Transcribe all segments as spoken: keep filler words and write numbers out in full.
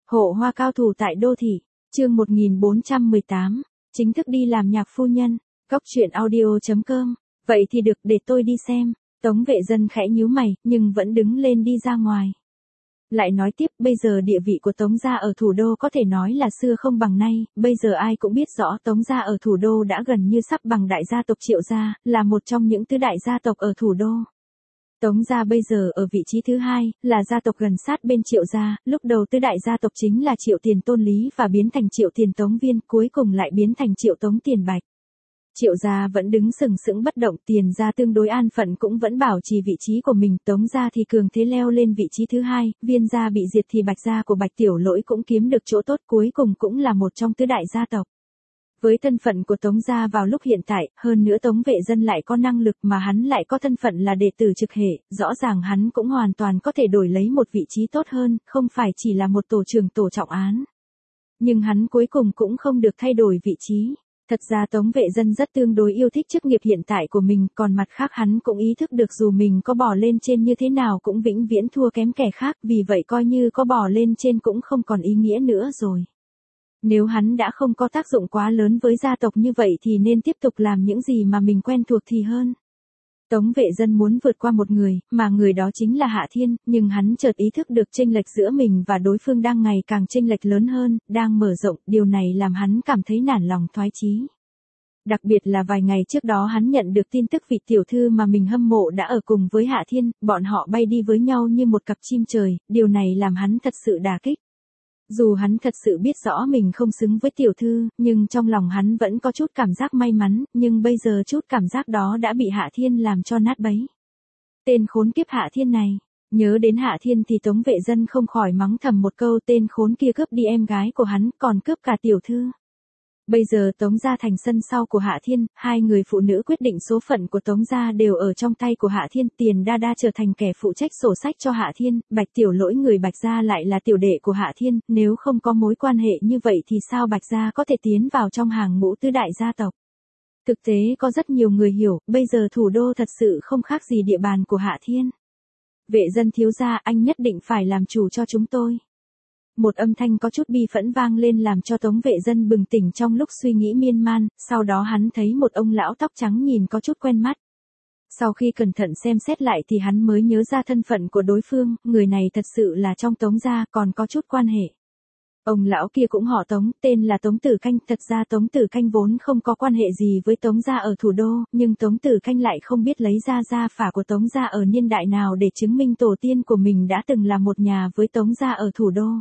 Hộ hoa cao thủ tại đô thị, chương một nghìn bốn trăm mười tám, chính thức đi làm nhạc phu nhân, góc truyện audio chấm com, vậy thì được để tôi đi xem, Tống Vệ Dân khẽ nhíu mày, nhưng vẫn đứng lên đi ra ngoài. Lại nói tiếp, bây giờ địa vị của Tống gia ở thủ đô có thể nói là xưa không bằng nay, bây giờ ai cũng biết rõ Tống gia ở thủ đô đã gần như sắp bằng đại gia tộc Triệu gia, là một trong những tứ đại gia tộc ở thủ đô. Tống gia bây giờ ở vị trí thứ hai, là gia tộc gần sát bên Triệu gia, lúc đầu tứ đại gia tộc chính là Triệu Tiền Tôn Lý và biến thành Triệu Tiền Tống Viên, cuối cùng lại biến thành Triệu Tống Tiền Bạch. Triệu gia vẫn đứng sừng sững bất động, Tiền gia tương đối an phận cũng vẫn bảo trì vị trí của mình, Tống gia thì cường thế leo lên vị trí thứ hai, Viên gia bị diệt thì Bạch gia của Bạch Tiểu Lỗi cũng kiếm được chỗ tốt, cuối cùng cũng là một trong tứ đại gia tộc. Với thân phận của Tống gia vào lúc hiện tại, hơn nữa Tống Vệ Dân lại có năng lực mà hắn lại có thân phận là đệ tử trực hệ, rõ ràng hắn cũng hoàn toàn có thể đổi lấy một vị trí tốt hơn, không phải chỉ là một tổ trưởng tổ trọng án. Nhưng hắn cuối cùng cũng không được thay đổi vị trí. Thật ra Tống Vệ Dân rất tương đối yêu thích chức nghiệp hiện tại của mình, còn mặt khác hắn cũng ý thức được dù mình có bò lên trên như thế nào cũng vĩnh viễn thua kém kẻ khác, vì vậy coi như có bò lên trên cũng không còn ý nghĩa nữa rồi. Nếu hắn đã không có tác dụng quá lớn với gia tộc như vậy thì nên tiếp tục làm những gì mà mình quen thuộc thì hơn. Tống Vệ Dân muốn vượt qua một người, mà người đó chính là Hạ Thiên, nhưng hắn chợt ý thức được chênh lệch giữa mình và đối phương đang ngày càng chênh lệch lớn hơn, đang mở rộng, điều này làm hắn cảm thấy nản lòng thoái chí. Đặc biệt là vài ngày trước đó hắn nhận được tin tức vị tiểu thư mà mình hâm mộ đã ở cùng với Hạ Thiên, bọn họ bay đi với nhau như một cặp chim trời, điều này làm hắn thật sự đả kích. Dù hắn thật sự biết rõ mình không xứng với tiểu thư, nhưng trong lòng hắn vẫn có chút cảm giác may mắn, nhưng bây giờ chút cảm giác đó đã bị Hạ Thiên làm cho nát bấy. Tên khốn kiếp Hạ Thiên này, nhớ đến Hạ Thiên thì Tống Vệ Dân không khỏi mắng thầm một câu, tên khốn kia cướp đi em gái của hắn, còn cướp cả tiểu thư. Bây giờ Tống gia thành sân sau của Hạ Thiên, hai người phụ nữ quyết định số phận của Tống gia đều ở trong tay của Hạ Thiên, Tiền Đa Đa trở thành kẻ phụ trách sổ sách cho Hạ Thiên, Bạch Tiểu Lỗi người Bạch gia lại là tiểu đệ của Hạ Thiên, nếu không có mối quan hệ như vậy thì sao Bạch gia có thể tiến vào trong hàng ngũ tứ đại gia tộc. Thực tế có rất nhiều người hiểu, bây giờ thủ đô thật sự không khác gì địa bàn của Hạ Thiên. Vệ Dân thiếu gia, anh nhất định phải làm chủ cho chúng tôi. Một âm thanh có chút bi phẫn vang lên làm cho Tống Vệ Dân bừng tỉnh trong lúc suy nghĩ miên man, sau đó hắn thấy một ông lão tóc trắng nhìn có chút quen mắt. Sau khi cẩn thận xem xét lại thì hắn mới nhớ ra thân phận của đối phương, người này thật sự là trong Tống gia, còn có chút quan hệ. Ông lão kia cũng họ Tống, tên là Tống Tử Canh, thật ra Tống Tử Canh vốn không có quan hệ gì với Tống gia ở thủ đô, nhưng Tống Tử Canh lại không biết lấy ra gia phả của Tống gia ở niên đại nào để chứng minh tổ tiên của mình đã từng là một nhà với Tống gia ở thủ đô.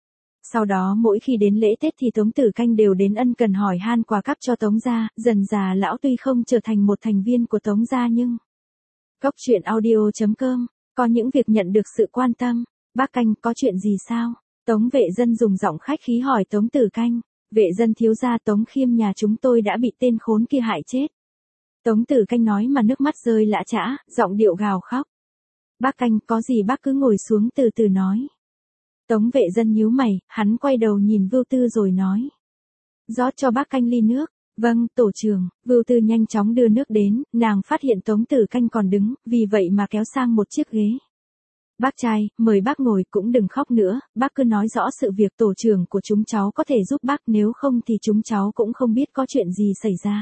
Sau đó mỗi khi đến lễ Tết thì Tống Tử Canh đều đến ân cần hỏi han quà cắp cho Tống gia, dần già lão tuy không trở thành một thành viên của Tống gia nhưng... Góc truyện audio chấm com, có những việc nhận được sự quan tâm. Bác Canh, có chuyện gì sao? Tống Vệ Dân dùng giọng khách khí hỏi Tống Tử Canh. Vệ Dân thiếu gia, Tống Khiêm nhà chúng tôi đã bị tên khốn kia hại chết. Tống Tử Canh nói mà nước mắt rơi lã chã, giọng điệu gào khóc. Bác Canh, có gì bác cứ ngồi xuống từ từ nói. Tống Vệ Dân nhíu mày, hắn quay đầu nhìn Vưu Tư rồi nói. Rót cho bác Canh ly nước. Vâng, tổ trưởng. Vưu Tư nhanh chóng đưa nước đến, nàng phát hiện Tống Tử Canh còn đứng, vì vậy mà kéo sang một chiếc ghế. Bác trai, mời bác ngồi, cũng đừng khóc nữa, bác cứ nói rõ sự việc, tổ trưởng của chúng cháu có thể giúp bác, nếu không thì chúng cháu cũng không biết có chuyện gì xảy ra.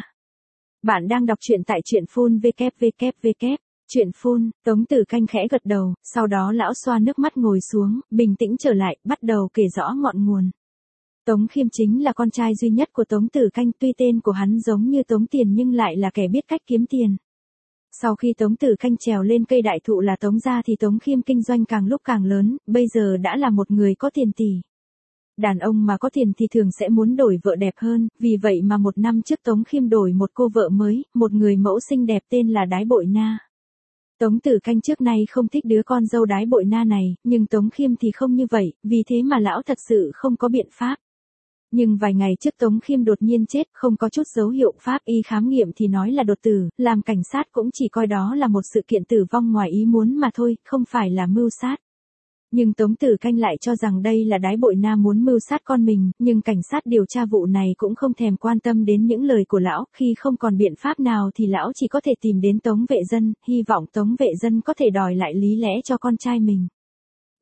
Bạn đang đọc truyện tại truyện phun vê kép vê kép vê kép. Chuyện phun, Tống Tử Canh khẽ gật đầu, sau đó lão xoa nước mắt ngồi xuống, bình tĩnh trở lại, bắt đầu kể rõ ngọn nguồn. Tống Khiêm chính là con trai duy nhất của Tống Tử Canh, tuy tên của hắn giống như Tống Tiền nhưng lại là kẻ biết cách kiếm tiền. Sau khi Tống Tử Canh trèo lên cây đại thụ là Tống gia thì Tống Khiêm kinh doanh càng lúc càng lớn, bây giờ đã là một người có tiền tỷ. Đàn ông mà có tiền thì thường sẽ muốn đổi vợ đẹp hơn, vì vậy mà một năm trước Tống Khiêm đổi một cô vợ mới, một người mẫu xinh đẹp tên là Đái Bội Na. Tống Tử Canh trước nay không thích đứa con dâu Đái Bội Na này, nhưng Tống Khiêm thì không như vậy, vì thế mà lão thật sự không có biện pháp. Nhưng vài ngày trước Tống Khiêm đột nhiên chết, không có chút dấu hiệu, pháp y khám nghiệm thì nói là đột tử, làm cảnh sát cũng chỉ coi đó là một sự kiện tử vong ngoài ý muốn mà thôi, không phải là mưu sát. Nhưng Tống Tử Canh lại cho rằng đây là Đái Bội Na muốn mưu sát con mình, nhưng cảnh sát điều tra vụ này cũng không thèm quan tâm đến những lời của lão, khi không còn biện pháp nào thì lão chỉ có thể tìm đến Tống Vệ Dân, hy vọng Tống Vệ Dân có thể đòi lại lý lẽ cho con trai mình.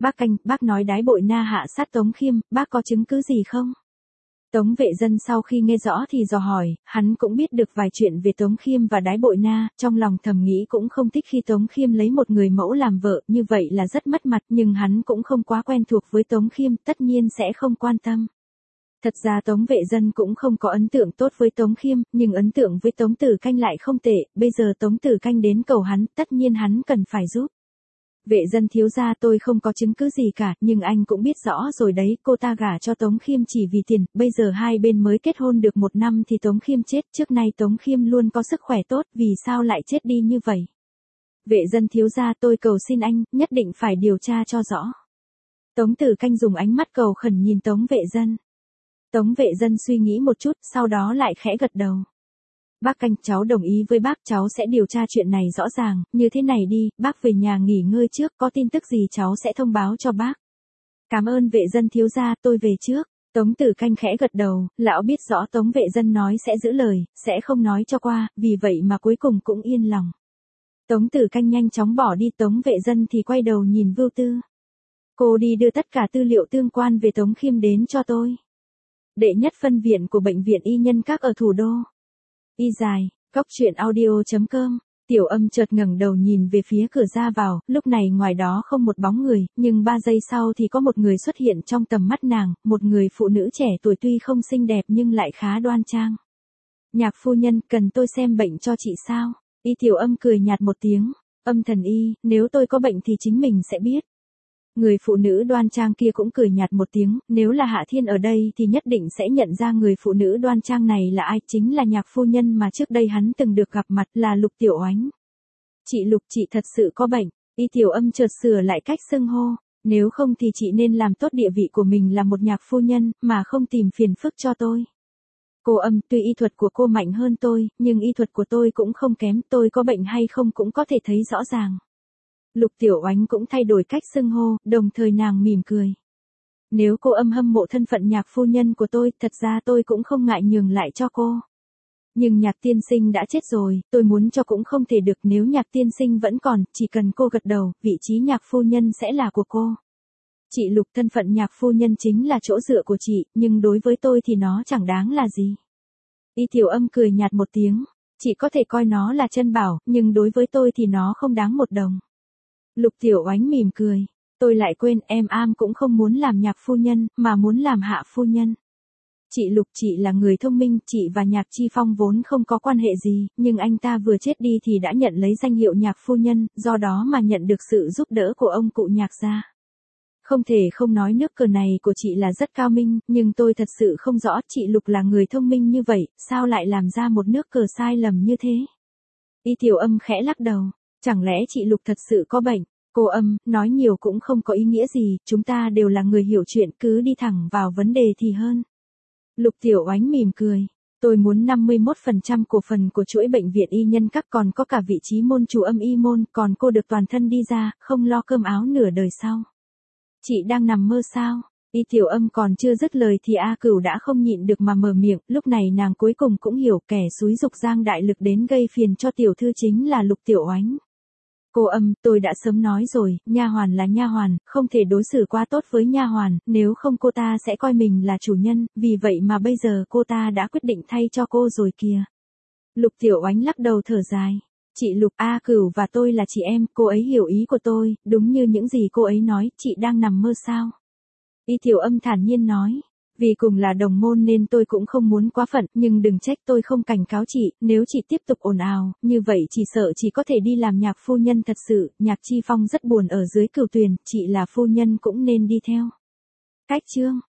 Bác Canh, bác nói Đái Bội Na hạ sát Tống Khiêm, bác có chứng cứ gì không? Tống Vệ Dân sau khi nghe rõ thì dò hỏi, hắn cũng biết được vài chuyện về Tống Khiêm và Đái Bội Na, trong lòng thầm nghĩ cũng không thích khi Tống Khiêm lấy một người mẫu làm vợ, như vậy là rất mất mặt, nhưng hắn cũng không quá quen thuộc với Tống Khiêm, tất nhiên sẽ không quan tâm. Thật ra Tống Vệ Dân cũng không có ấn tượng tốt với Tống Khiêm, nhưng ấn tượng với Tống Tử Canh lại không tệ, bây giờ Tống Tử Canh đến cầu hắn, tất nhiên hắn cần phải giúp. Vệ Dân thiếu gia, tôi không có chứng cứ gì cả, nhưng anh cũng biết rõ rồi đấy, cô ta gả cho Tống Khiêm chỉ vì tiền, bây giờ hai bên mới kết hôn được một năm thì Tống Khiêm chết, trước nay Tống Khiêm luôn có sức khỏe tốt, vì sao lại chết đi như vậy? Vệ Dân thiếu gia, tôi cầu xin anh, nhất định phải điều tra cho rõ. Tống Tử Canh dùng ánh mắt cầu khẩn nhìn Tống Vệ Dân. Tống Vệ Dân suy nghĩ một chút, sau đó lại khẽ gật đầu. Bác Canh, cháu đồng ý với bác, cháu sẽ điều tra chuyện này rõ ràng, như thế này đi, bác về nhà nghỉ ngơi trước, có tin tức gì cháu sẽ thông báo cho bác. Cảm ơn Vệ Dân thiếu gia, tôi về trước. Tống Tử Canh khẽ gật đầu, lão biết rõ Tống Vệ Dân nói sẽ giữ lời, sẽ không nói cho qua, vì vậy mà cuối cùng cũng yên lòng. Tống Tử Canh nhanh chóng bỏ đi, Tống Vệ Dân thì quay đầu nhìn Vưu Tư. Cô đi đưa tất cả tư liệu tương quan về Tống Khiêm đến cho tôi. Đệ nhất phân viện của Bệnh viện Y Nhân Các ở thủ đô. Y dài, góc truyện audio chấm com. Tiểu Âm chợt ngẩng đầu nhìn về phía cửa ra vào, lúc này ngoài đó không một bóng người, nhưng ba giây sau thì có một người xuất hiện trong tầm mắt nàng, một người phụ nữ trẻ tuổi tuy không xinh đẹp nhưng lại khá đoan trang. Nhạc phu nhân, cần tôi xem bệnh cho chị sao? Y Tiểu Âm cười nhạt một tiếng, Âm thần y, nếu tôi có bệnh thì chính mình sẽ biết. Người phụ nữ đoan trang kia cũng cười nhạt một tiếng, nếu là Hạ Thiên ở đây thì nhất định sẽ nhận ra người phụ nữ đoan trang này là ai, chính là nhạc phu nhân mà trước đây hắn từng được gặp mặt, là Lục Tiểu Oánh. Chị Lục, chị thật sự có bệnh. Y Tiểu Âm chợt sửa lại cách xưng hô, nếu không thì chị nên làm tốt địa vị của mình là một nhạc phu nhân, mà không tìm phiền phức cho tôi. Cô Âm, tuy y thuật của cô mạnh hơn tôi, nhưng y thuật của tôi cũng không kém, tôi có bệnh hay không cũng có thể thấy rõ ràng. Lục Tiểu Oánh cũng thay đổi cách xưng hô, đồng thời nàng mỉm cười. Nếu cô Âm hâm mộ thân phận nhạc phu nhân của tôi, thật ra tôi cũng không ngại nhường lại cho cô. Nhưng nhạc tiên sinh đã chết rồi, tôi muốn cho cũng không thể được, nếu nhạc tiên sinh vẫn còn, chỉ cần cô gật đầu, vị trí nhạc phu nhân sẽ là của cô. Chị Lục, thân phận nhạc phu nhân chính là chỗ dựa của chị, nhưng đối với tôi thì nó chẳng đáng là gì. Y Tiểu Âm cười nhạt một tiếng, chị có thể coi nó là chân bảo, nhưng đối với tôi thì nó không đáng một đồng. Lục Tiểu Oánh mỉm cười, tôi lại quên, em am cũng không muốn làm nhạc phu nhân, mà muốn làm hạ phu nhân. Chị Lục, chị là người thông minh, chị và Nhạc Chi Phong vốn không có quan hệ gì, nhưng anh ta vừa chết đi thì đã nhận lấy danh hiệu nhạc phu nhân, do đó mà nhận được sự giúp đỡ của ông cụ Nhạc gia. Không thể không nói nước cờ này của chị là rất cao minh, nhưng tôi thật sự không rõ, chị Lục là người thông minh như vậy, sao lại làm ra một nước cờ sai lầm như thế? Y Tiểu Âm khẽ lắc đầu, chẳng lẽ chị Lục thật sự có bệnh? Cô Âm, nói nhiều cũng không có ý nghĩa gì, chúng ta đều là người hiểu chuyện, cứ đi thẳng vào vấn đề thì hơn. Lục Tiểu Oánh mỉm cười, tôi muốn năm mươi mốt phần trăm cổ phần của chuỗi bệnh viện Y Nhân Các, còn có cả vị trí môn chủ Âm y môn, còn cô được toàn thân đi ra, không lo cơm áo nửa đời sau. Chị đang nằm mơ sao? Y Tiểu Âm còn chưa dứt lời thì A Cửu đã không nhịn được mà mở miệng, lúc này nàng cuối cùng cũng hiểu kẻ xúi dục Giang Đại Lực đến gây phiền cho tiểu thư chính là Lục Tiểu Oánh. Cô Âm, tôi đã sớm nói rồi, nha hoàn là nha hoàn, không thể đối xử quá tốt với nha hoàn, nếu không cô ta sẽ coi mình là chủ nhân, vì vậy mà bây giờ cô ta đã quyết định thay cho cô rồi kìa. Lục Tiểu Oánh lắc đầu thở dài. Chị Lục, A Cửu và tôi là chị em, cô ấy hiểu ý của tôi, đúng như những gì cô ấy nói, chị đang nằm mơ sao? Y Tiểu Âm thản nhiên nói. Vì cùng là đồng môn nên tôi cũng không muốn quá phận, nhưng đừng trách tôi không cảnh cáo chị, nếu chị tiếp tục ồn ào, như vậy chỉ sợ chị có thể đi làm nhạc phu nhân thật sự, Nhạc Chi Phong rất buồn ở dưới Cửu Tuyền, chị là phu nhân cũng nên đi theo. Cách chương